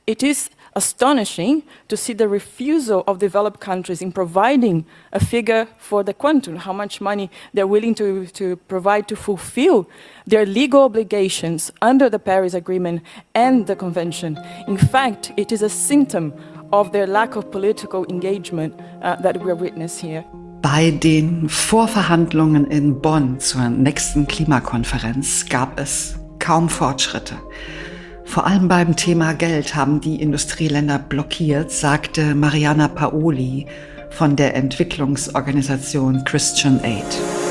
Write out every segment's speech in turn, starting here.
It is astonishing to see the refusal of developed countries in providing a figure for the quantum, how much money they're willing to provide to fulfill their legal obligations under the Paris Agreement and the Convention. In fact, it is a symptom of their lack of political engagement that we witness here. Bei den Vorverhandlungen in Bonn zur nächsten Klimakonferenz gab es kaum Fortschritte. Vor allem beim Thema Geld haben die Industrieländer blockiert, sagte Mariana Paoli von der Entwicklungsorganisation Christian Aid.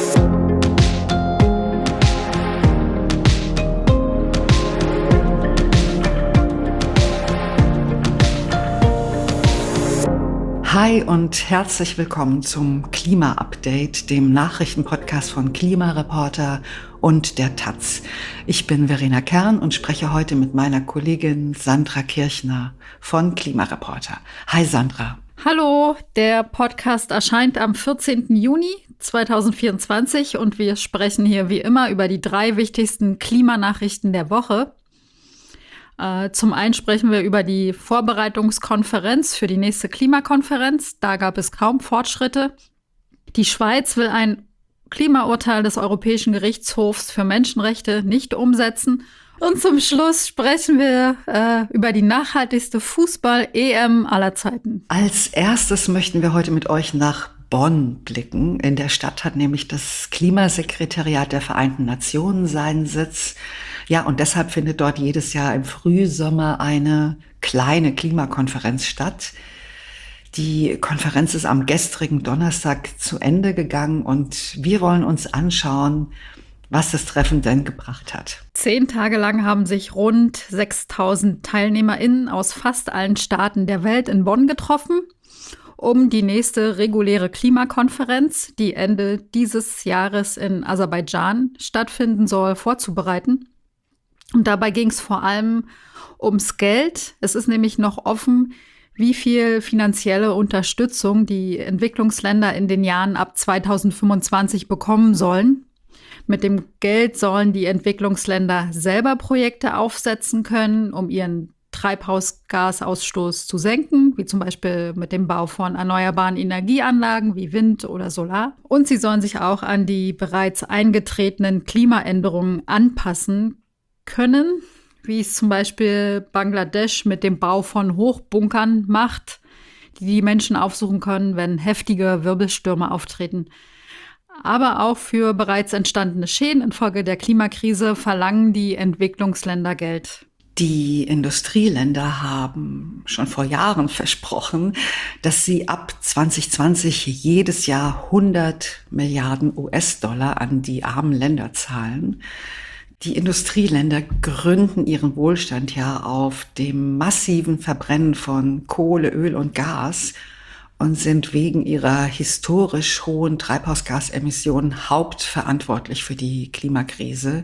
Hi und herzlich willkommen zum Klima-Update, dem Nachrichtenpodcast von Klimareporter und der Taz. Ich bin Verena Kern und spreche heute mit meiner Kollegin Sandra Kirchner von Klimareporter. Hi Sandra. Hallo, der Podcast erscheint am 14. Juni 2024 und wir sprechen hier wie immer über die 3 wichtigsten Klimanachrichten der Woche. Zum einen sprechen wir über die Vorbereitungskonferenz für die nächste Klimakonferenz. Da gab es kaum Fortschritte. Die Schweiz will ein Klimaurteil des Europäischen Gerichtshofs für Menschenrechte nicht umsetzen. Und zum Schluss sprechen wir über die nachhaltigste Fußball-EM aller Zeiten. Als erstes möchten wir heute mit euch nach Bonn blicken. In der Stadt hat nämlich das Klimasekretariat der Vereinten Nationen seinen Sitz. Ja, und deshalb findet dort jedes Jahr im Frühsommer eine kleine Klimakonferenz statt. Die Konferenz ist am gestrigen Donnerstag zu Ende gegangen und wir wollen uns anschauen, was das Treffen denn gebracht hat. 10 Tage lang haben sich rund 6.000 TeilnehmerInnen aus fast allen Staaten der Welt in Bonn getroffen, um die nächste reguläre Klimakonferenz, die Ende dieses Jahres in Aserbaidschan stattfinden soll, vorzubereiten. Und dabei ging es vor allem ums Geld. Es ist nämlich noch offen, wie viel finanzielle Unterstützung die Entwicklungsländer in den Jahren ab 2025 bekommen sollen. Mit dem Geld sollen die Entwicklungsländer selber Projekte aufsetzen können, um ihren Treibhausgasausstoß zu senken, wie zum Beispiel mit dem Bau von erneuerbaren Energieanlagen wie Wind oder Solar. Und sie sollen sich auch an die bereits eingetretenen Klimaänderungen anpassen können, wie es zum Beispiel Bangladesch mit dem Bau von Hochbunkern macht, die die Menschen aufsuchen können, wenn heftige Wirbelstürme auftreten. Aber auch für bereits entstandene Schäden infolge der Klimakrise verlangen die Entwicklungsländer Geld. Die Industrieländer haben schon vor Jahren versprochen, dass sie ab 2020 jedes Jahr 100 Milliarden US-Dollar an die armen Länder zahlen. Die Industrieländer gründen ihren Wohlstand ja auf dem massiven Verbrennen von Kohle, Öl und Gas und sind wegen ihrer historisch hohen Treibhausgasemissionen hauptverantwortlich für die Klimakrise,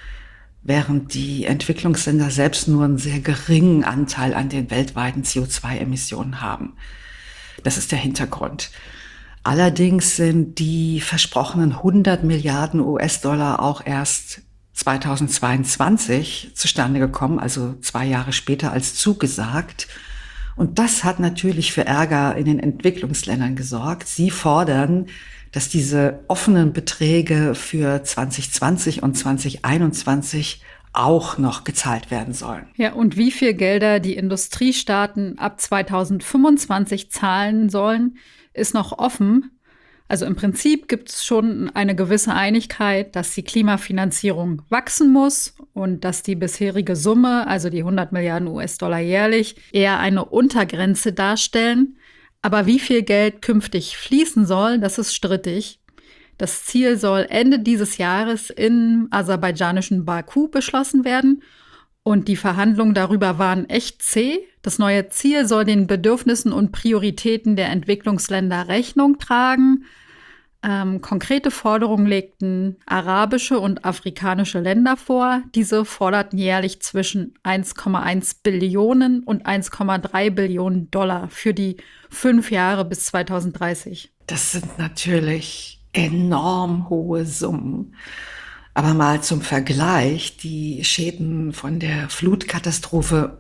während die Entwicklungsländer selbst nur einen sehr geringen Anteil an den weltweiten CO2-Emissionen haben. Das ist der Hintergrund. Allerdings sind die versprochenen 100 Milliarden US-Dollar auch erst 2022 zustande gekommen, also 2 Jahre später als zugesagt. Und das hat natürlich für Ärger in den Entwicklungsländern gesorgt. Sie fordern, dass diese offenen Beträge für 2020 und 2021 auch noch gezahlt werden sollen. Ja, und wie viel Gelder die Industriestaaten ab 2025 zahlen sollen, ist noch offen. Also im Prinzip gibt es schon eine gewisse Einigkeit, dass die Klimafinanzierung wachsen muss und dass die bisherige Summe, also die 100 Milliarden US-Dollar jährlich, eher eine Untergrenze darstellen. Aber wie viel Geld künftig fließen soll, das ist strittig. Das Ziel soll Ende dieses Jahres im aserbaidschanischen Baku beschlossen werden. Und die Verhandlungen darüber waren echt zäh. Das neue Ziel soll den Bedürfnissen und Prioritäten der Entwicklungsländer Rechnung tragen. Konkrete Forderungen legten arabische und afrikanische Länder vor. Diese forderten jährlich zwischen 1,1 Billionen und 1,3 Billionen Dollar für die 5 Jahre bis 2030. Das sind natürlich enorm hohe Summen. Aber mal zum Vergleich, die Schäden von der Flutkatastrophe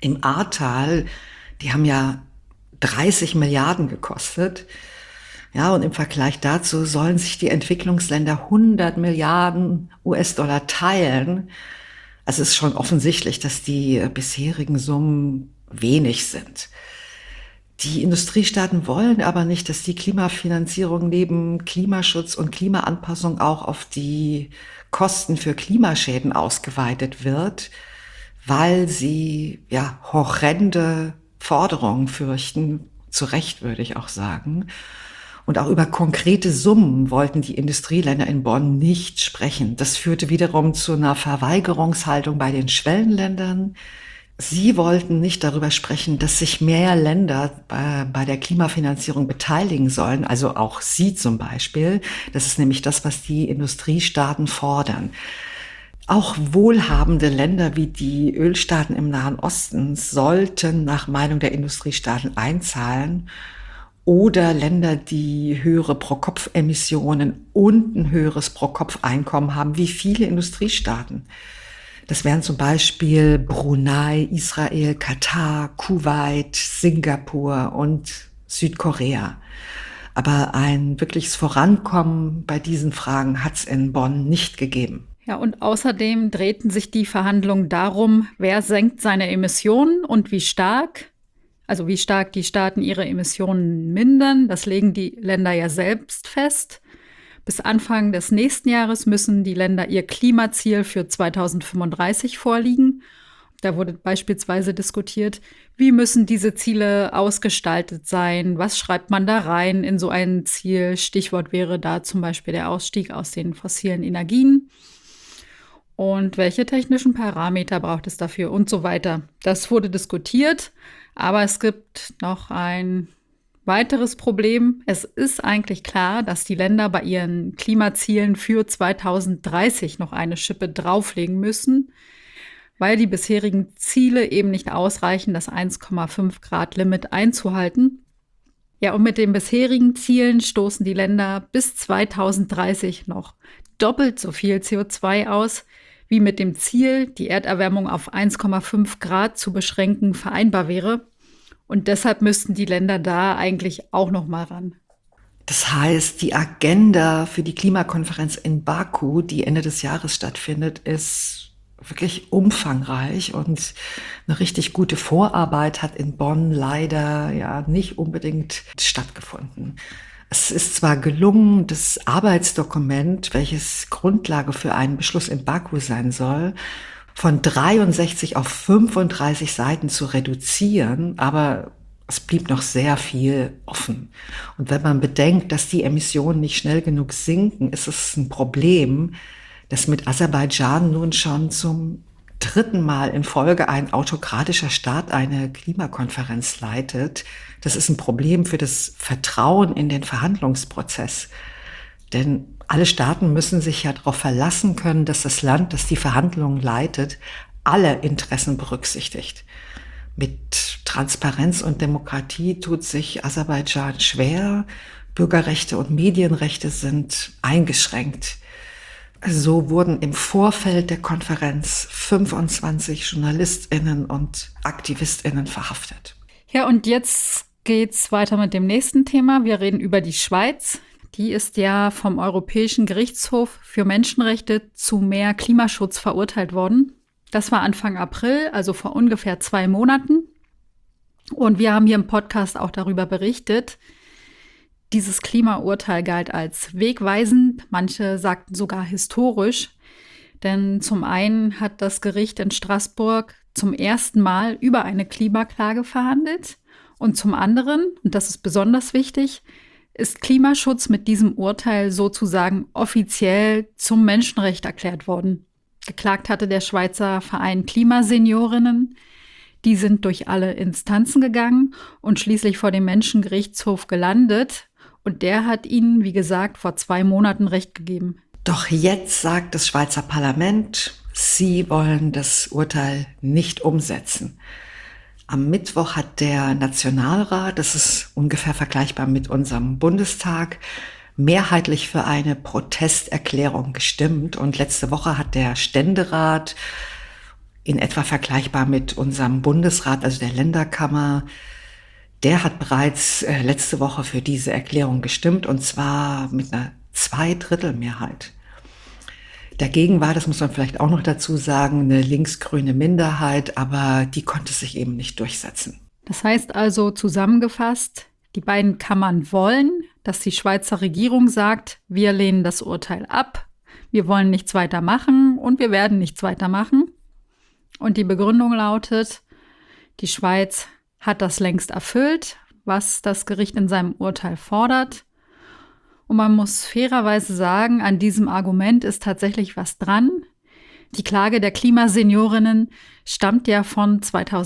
im Ahrtal, die haben ja 30 Milliarden gekostet. Ja, und im Vergleich dazu sollen sich die Entwicklungsländer 100 Milliarden US-Dollar teilen. Also es ist schon offensichtlich, dass die bisherigen Summen wenig sind. Die Industriestaaten wollen aber nicht, dass die Klimafinanzierung neben Klimaschutz und Klimaanpassung auch auf die Kosten für Klimaschäden ausgeweitet wird, weil sie ja horrende Forderungen fürchten, zu Recht würde ich auch sagen. Und auch über konkrete Summen wollten die Industrieländer in Bonn nicht sprechen. Das führte wiederum zu einer Verweigerungshaltung bei den Schwellenländern. Sie wollten nicht darüber sprechen, dass sich mehr Länder bei der Klimafinanzierung beteiligen sollen, also auch Sie zum Beispiel. Das ist nämlich das, was die Industriestaaten fordern. Auch wohlhabende Länder wie die Ölstaaten im Nahen Osten sollten nach Meinung der Industriestaaten einzahlen oder Länder, die höhere Pro-Kopf-Emissionen und ein höheres Pro-Kopf-Einkommen haben, wie viele Industriestaaten. Das wären zum Beispiel Brunei, Israel, Katar, Kuwait, Singapur und Südkorea. Aber ein wirkliches Vorankommen bei diesen Fragen hat es in Bonn nicht gegeben. Ja, und außerdem drehten sich die Verhandlungen darum, wer senkt seine Emissionen und wie stark. Also wie stark die Staaten ihre Emissionen mindern. Das legen die Länder ja selbst fest. Bis Anfang des nächsten Jahres müssen die Länder ihr Klimaziel für 2035 vorlegen. Da wurde beispielsweise diskutiert, wie müssen diese Ziele ausgestaltet sein? Was schreibt man da rein in so ein Ziel? Stichwort wäre da zum Beispiel der Ausstieg aus den fossilen Energien. Und welche technischen Parameter braucht es dafür und so weiter. Das wurde diskutiert, aber es gibt noch ein weiteres Problem. Es ist eigentlich klar, dass die Länder bei ihren Klimazielen für 2030 noch eine Schippe drauflegen müssen, weil die bisherigen Ziele eben nicht ausreichen, das 1,5 Grad Limit einzuhalten. Ja, und mit den bisherigen Zielen stoßen die Länder bis 2030 noch doppelt so viel CO2 aus, wie mit dem Ziel, die Erderwärmung auf 1,5 Grad zu beschränken, vereinbar wäre. Und deshalb müssten die Länder da eigentlich auch noch mal ran. Das heißt, die Agenda für die Klimakonferenz in Baku, die Ende des Jahres stattfindet, ist wirklich umfangreich und eine richtig gute Vorarbeit hat in Bonn leider ja nicht unbedingt stattgefunden. Es ist zwar gelungen, das Arbeitsdokument, welches Grundlage für einen Beschluss in Baku sein soll, von 63 auf 35 Seiten zu reduzieren, aber es blieb noch sehr viel offen. Und wenn man bedenkt, dass die Emissionen nicht schnell genug sinken, ist es ein Problem, dass mit Aserbaidschan nun schon zum 3. Mal in Folge ein autokratischer Staat eine Klimakonferenz leitet. Das ist ein Problem für das Vertrauen in den Verhandlungsprozess. Denn alle Staaten müssen sich ja darauf verlassen können, dass das Land, das die Verhandlungen leitet, alle Interessen berücksichtigt. Mit Transparenz und Demokratie tut sich Aserbaidschan schwer. Bürgerrechte und Medienrechte sind eingeschränkt. So wurden im Vorfeld der Konferenz 25 JournalistInnen und AktivistInnen verhaftet. Ja, und jetzt geht's weiter mit dem nächsten Thema. Wir reden über die Schweiz. Die ist ja vom Europäischen Gerichtshof für Menschenrechte zu mehr Klimaschutz verurteilt worden. Das war Anfang April, also vor ungefähr 2 Monaten. Und wir haben hier im Podcast auch darüber berichtet. Dieses Klimaurteil galt als wegweisend, manche sagten sogar historisch. Denn zum einen hat das Gericht in Straßburg zum ersten Mal über eine Klimaklage verhandelt. Und zum anderen, und das ist besonders wichtig, ist Klimaschutz mit diesem Urteil sozusagen offiziell zum Menschenrecht erklärt worden. Geklagt hatte der Schweizer Verein Klimaseniorinnen. Die sind durch alle Instanzen gegangen und schließlich vor dem Menschengerichtshof gelandet. Und der hat ihnen, wie gesagt, vor 2 Monaten Recht gegeben. Doch jetzt sagt das Schweizer Parlament, sie wollen das Urteil nicht umsetzen. Am Mittwoch hat der Nationalrat, das ist ungefähr vergleichbar mit unserem Bundestag, mehrheitlich für eine Protesterklärung gestimmt. Und letzte Woche hat der Ständerat in etwa vergleichbar mit unserem Bundesrat, also der Länderkammer. Der hat bereits letzte Woche für diese Erklärung gestimmt, und zwar mit einer Zweidrittelmehrheit. Dagegen war, das muss man vielleicht auch noch dazu sagen, eine linksgrüne Minderheit, aber die konnte sich eben nicht durchsetzen. Das heißt also zusammengefasst, die beiden Kammern wollen, dass die Schweizer Regierung sagt, wir lehnen das Urteil ab, wir wollen nichts weiter machen und wir werden nichts weiter machen. Und die Begründung lautet, die Schweiz hat das längst erfüllt, was das Gericht in seinem Urteil fordert. Und man muss fairerweise sagen, an diesem Argument ist tatsächlich was dran. Die Klage der Klimaseniorinnen stammt ja von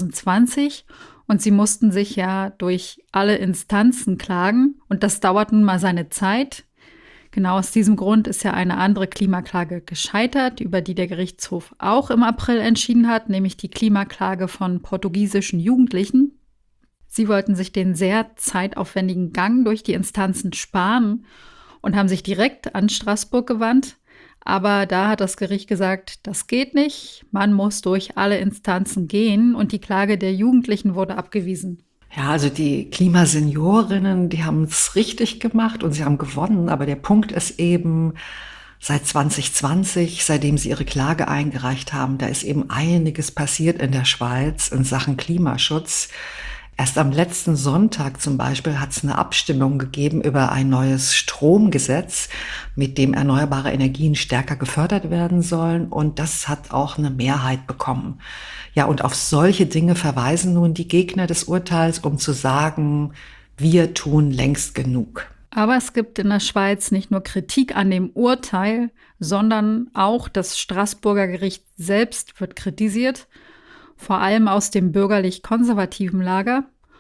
2020 und sie mussten sich ja durch alle Instanzen klagen. Und das dauert nun mal seine Zeit. Genau aus diesem Grund ist ja eine andere Klimaklage gescheitert, über die der Gerichtshof auch im April entschieden hat, nämlich die Klimaklage von portugiesischen Jugendlichen. Sie wollten sich den sehr zeitaufwendigen Gang durch die Instanzen sparen und haben sich direkt an Straßburg gewandt. Aber da hat das Gericht gesagt, das geht nicht. Man muss durch alle Instanzen gehen und die Klage der Jugendlichen wurde abgewiesen. Ja, also die Klimaseniorinnen, die haben es richtig gemacht und sie haben gewonnen. Aber der Punkt ist eben, seit 2020, seitdem sie ihre Klage eingereicht haben, da ist eben einiges passiert in der Schweiz in Sachen Klimaschutz. Erst am letzten Sonntag zum Beispiel hat es eine Abstimmung gegeben über ein neues Stromgesetz, mit dem erneuerbare Energien stärker gefördert werden sollen. Und das hat auch eine Mehrheit bekommen. Ja, und auf solche Dinge verweisen nun die Gegner des Urteils, um zu sagen, wir tun längst genug. Aber es gibt in der Schweiz nicht nur Kritik an dem Urteil, sondern auch das Straßburger Gericht selbst wird kritisiert, vor allem aus dem bürgerlich-konservativen Lager.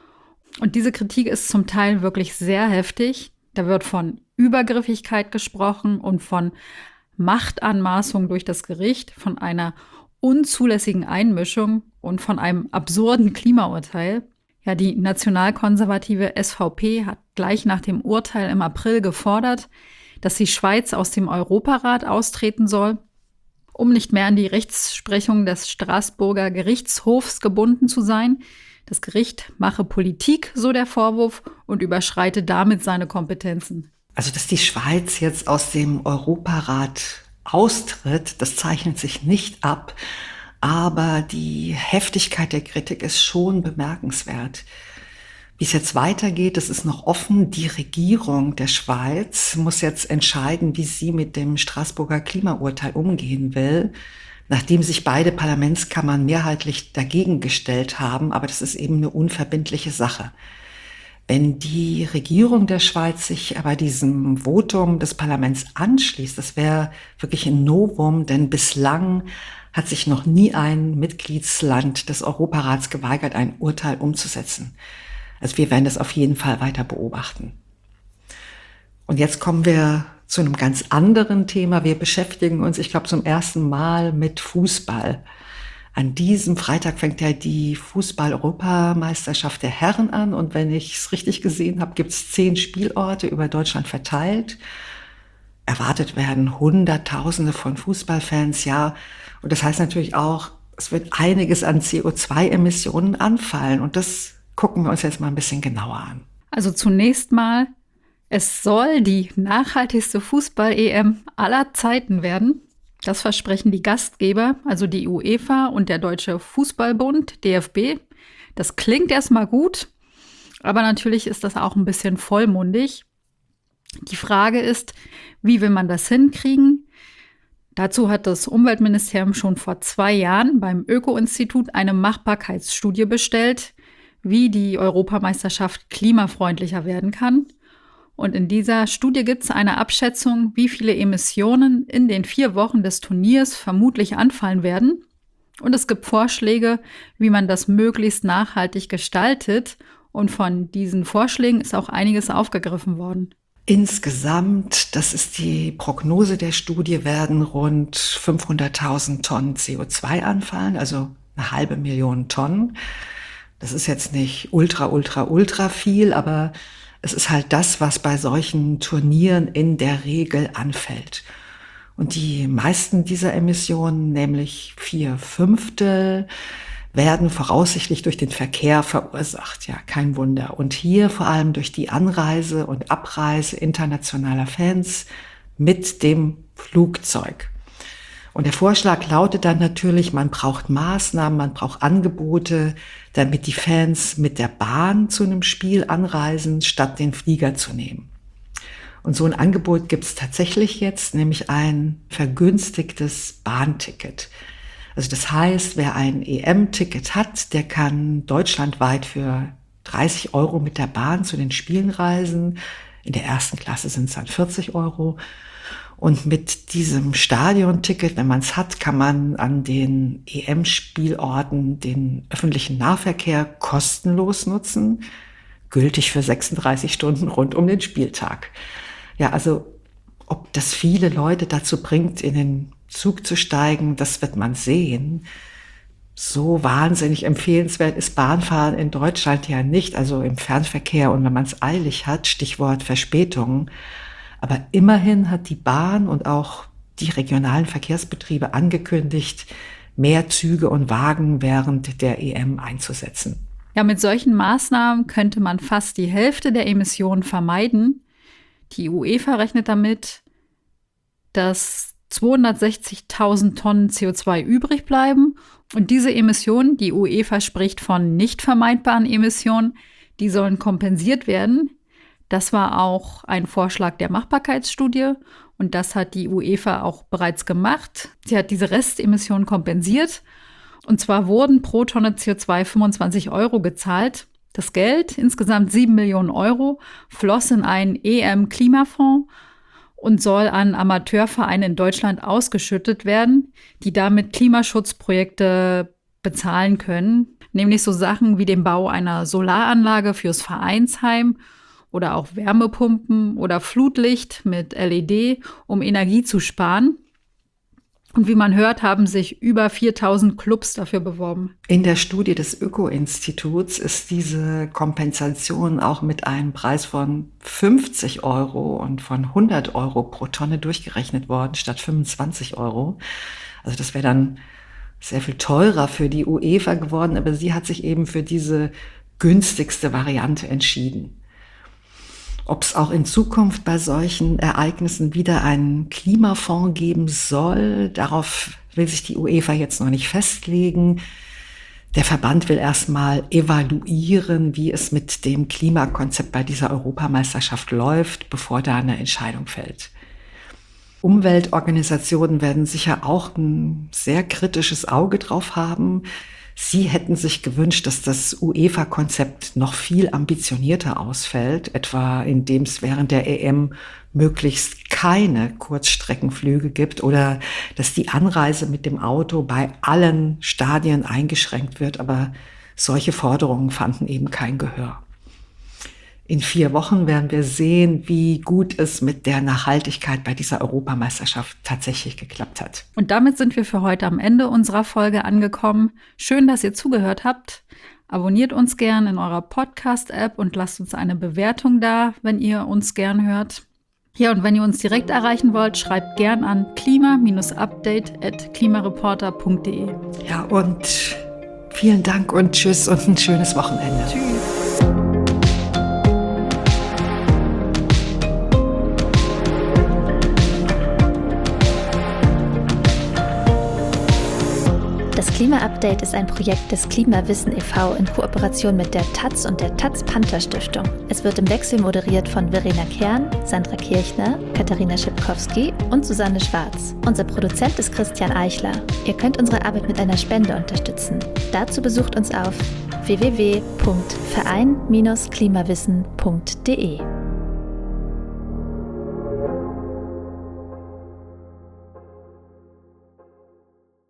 Und diese Kritik ist zum Teil wirklich sehr heftig. Da wird von Übergriffigkeit gesprochen und von Machtanmaßung durch das Gericht, von einer unzulässigen Einmischung und von einem absurden Klimaurteil. Ja, die nationalkonservative SVP hat gleich nach dem Urteil im April gefordert, dass die Schweiz aus dem Europarat austreten soll, um nicht mehr an die Rechtsprechung des Straßburger Gerichtshofs gebunden zu sein. Das Gericht mache Politik, so der Vorwurf, und überschreite damit seine Kompetenzen. Also, dass die Schweiz jetzt aus dem Europarat austritt, das zeichnet sich nicht ab, aber die Heftigkeit der Kritik ist schon bemerkenswert. Wie es jetzt weitergeht, das ist noch offen. Die Regierung der Schweiz muss jetzt entscheiden, wie sie mit dem Straßburger Klimaurteil umgehen will, nachdem sich beide Parlamentskammern mehrheitlich dagegen gestellt haben. Aber das ist eben eine unverbindliche Sache. Wenn die Regierung der Schweiz sich aber diesem Votum des Parlaments anschließt, das wäre wirklich ein Novum, denn bislang hat sich noch nie ein Mitgliedsland des Europarats geweigert, ein Urteil umzusetzen. Also wir werden das auf jeden Fall weiter beobachten. Und jetzt kommen wir zu einem ganz anderen Thema. Wir beschäftigen uns, ich glaube, zum ersten Mal mit Fußball. An diesem Freitag fängt ja die Fußball-Europameisterschaft der Herren an. Und wenn ich es richtig gesehen habe, gibt es 10 Spielorte über Deutschland verteilt. Erwartet werden Hunderttausende von Fußballfans, ja. Und das heißt natürlich auch, es wird einiges an CO2-Emissionen anfallen. Und das gucken wir uns jetzt mal ein bisschen genauer an. Also zunächst mal, es soll die nachhaltigste Fußball-EM aller Zeiten werden. Das versprechen die Gastgeber, also die UEFA und der Deutsche Fußballbund, DFB. Das klingt erstmal gut, aber natürlich ist das auch ein bisschen vollmundig. Die Frage ist, wie will man das hinkriegen? Dazu hat das Umweltministerium schon vor 2 Jahren beim Öko-Institut eine Machbarkeitsstudie bestellt, wie die Europameisterschaft klimafreundlicher werden kann. Und in dieser Studie gibt es eine Abschätzung, wie viele Emissionen in den 4 Wochen des Turniers vermutlich anfallen werden. Und es gibt Vorschläge, wie man das möglichst nachhaltig gestaltet. Und von diesen Vorschlägen ist auch einiges aufgegriffen worden. Insgesamt, das ist die Prognose der Studie, werden rund 500.000 Tonnen CO2 anfallen, also 500.000 Tonnen. Das ist jetzt nicht ultra viel, aber es ist halt das, was bei solchen Turnieren in der Regel anfällt. Und die meisten dieser Emissionen, nämlich 4/5, werden voraussichtlich durch den Verkehr verursacht. Ja, kein Wunder. Und hier vor allem durch die Anreise und Abreise internationaler Fans mit dem Flugzeug. Und der Vorschlag lautet dann natürlich, man braucht Maßnahmen, man braucht Angebote, damit die Fans mit der Bahn zu einem Spiel anreisen, statt den Flieger zu nehmen. Und so ein Angebot gibt es tatsächlich jetzt, nämlich ein vergünstigtes Bahnticket. Also das heißt, wer ein EM-Ticket hat, der kann deutschlandweit für 30 € mit der Bahn zu den Spielen reisen. In der ersten Klasse sind es dann 40 €. Und mit diesem Stadionticket, wenn man es hat, kann man an den EM-Spielorten den öffentlichen Nahverkehr kostenlos nutzen, gültig für 36 Stunden rund um den Spieltag. Ja, also ob das viele Leute dazu bringt, in den Zug zu steigen, das wird man sehen. So wahnsinnig empfehlenswert ist Bahnfahren in Deutschland ja nicht, also im Fernverkehr und wenn man es eilig hat, Stichwort Verspätungen. Aber immerhin hat die Bahn und auch die regionalen Verkehrsbetriebe angekündigt, mehr Züge und Wagen während der EM einzusetzen. Ja, mit solchen Maßnahmen könnte man fast die Hälfte der Emissionen vermeiden. Die UEFA rechnet damit, dass 260.000 Tonnen CO2 übrig bleiben. Und diese Emissionen, die UEFA spricht von nicht vermeidbaren Emissionen, die sollen kompensiert werden. Das war auch ein Vorschlag der Machbarkeitsstudie und das hat die UEFA auch bereits gemacht. Sie hat diese Restemissionen kompensiert und zwar wurden pro Tonne CO2 25 € gezahlt. Das Geld, insgesamt 7 Millionen €, floss in einen EM-Klimafonds und soll an Amateurvereine in Deutschland ausgeschüttet werden, die damit Klimaschutzprojekte bezahlen können. Nämlich so Sachen wie den Bau einer Solaranlage fürs Vereinsheim oder auch Wärmepumpen oder Flutlicht mit LED, um Energie zu sparen. Und wie man hört, haben sich über 4.000 Clubs dafür beworben. In der Studie des Öko-Instituts ist diese Kompensation auch mit einem Preis von 50 € und von 100 € pro Tonne durchgerechnet worden, statt 25 €. Also das wäre dann sehr viel teurer für die UEFA geworden, aber sie hat sich eben für diese günstigste Variante entschieden. Ob es auch in Zukunft bei solchen Ereignissen wieder einen Klimafonds geben soll, darauf will sich die UEFA jetzt noch nicht festlegen. Der Verband will erstmal evaluieren, wie es mit dem Klimakonzept bei dieser Europameisterschaft läuft, bevor da eine Entscheidung fällt. Umweltorganisationen werden sicher auch ein sehr kritisches Auge drauf haben. Sie hätten sich gewünscht, dass das UEFA-Konzept noch viel ambitionierter ausfällt, etwa indem es während der EM möglichst keine Kurzstreckenflüge gibt oder dass die Anreise mit dem Auto bei allen Stadien eingeschränkt wird. Aber solche Forderungen fanden eben kein Gehör. In 4 Wochen werden wir sehen, wie gut es mit der Nachhaltigkeit bei dieser Europameisterschaft tatsächlich geklappt hat. Und damit sind wir für heute am Ende unserer Folge angekommen. Schön, dass ihr zugehört habt. Abonniert uns gern in eurer Podcast-App und lasst uns eine Bewertung da, wenn ihr uns gern hört. Ja, und wenn ihr uns direkt erreichen wollt, schreibt gern an klima-update@klimareporter.de. Ja, und vielen Dank und tschüss und ein schönes Wochenende. Tschüss. Das Klima-Update ist ein Projekt des Klimawissen e.V. in Kooperation mit der taz und der Taz-Panther-Stiftung. Es wird im Wechsel moderiert von Verena Kern, Sandra Kirchner, Katharina Schipkowski und Susanne Schwarz. Unser Produzent ist Christian Eichler. Ihr könnt unsere Arbeit mit einer Spende unterstützen. Dazu besucht uns auf www.verein-klimawissen.de.